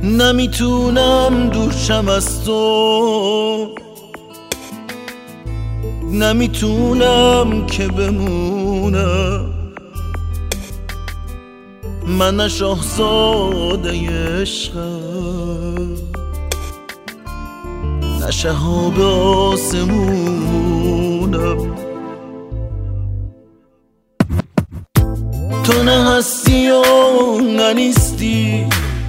نمیتونم دورشم از تو، نمیتونم که بمونم. من نه شاهزاده عشقم، نه شهاب آسمونم. تو نه هستی و نه نیستی،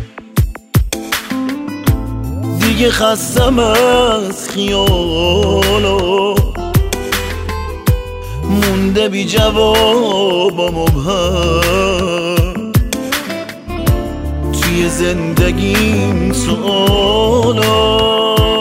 دیگه خستم از خیالا. مونده بی جواب و مبهم توی زندگیم سوالات.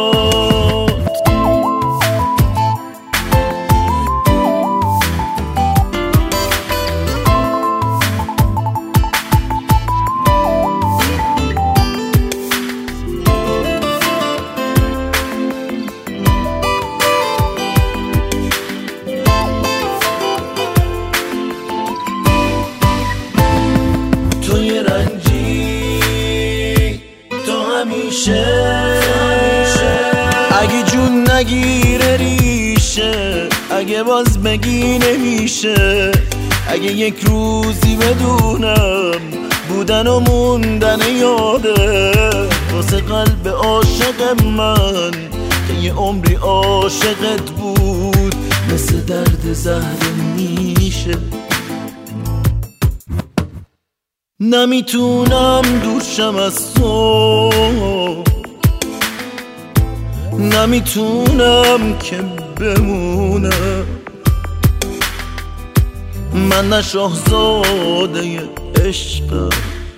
اگه جون نگیره ریشه، اگه باز بگی نمیشه، اگه یک روزی بدونم بودن و موندن یاده واسه قلب عاشق من که یه عمری عاشقت بود، مثل درد زهر میشه. نمیتونم دورشم از تو، نمیتونم که بمونم. من نه شاهزاده عشقم،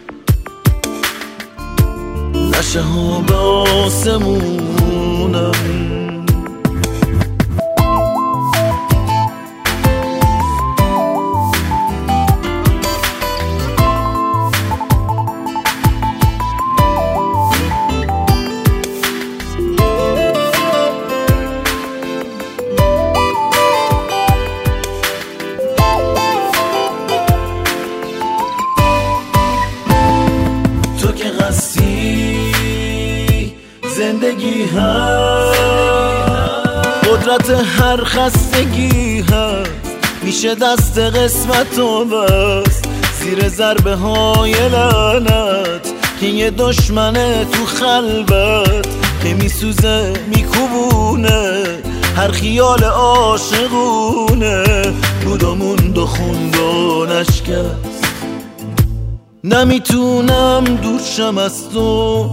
نه شهاب آسمونم. زندگی هست، قدرت هر خستگی هست، میشه دست قسمت و بست زیر ضربه های لعنت که یه دشمنه تو خلوت که میسوزه میکوبونه هر خیال عاشقونه. بود و موند و خوند و نشکست. نمیتونم دورشم از تو،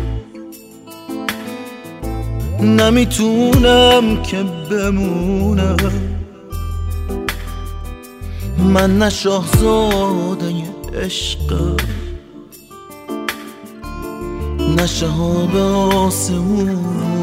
نمیتونم که بمونم. من نه شاهزاده عشقم، نه شهاب آسمون.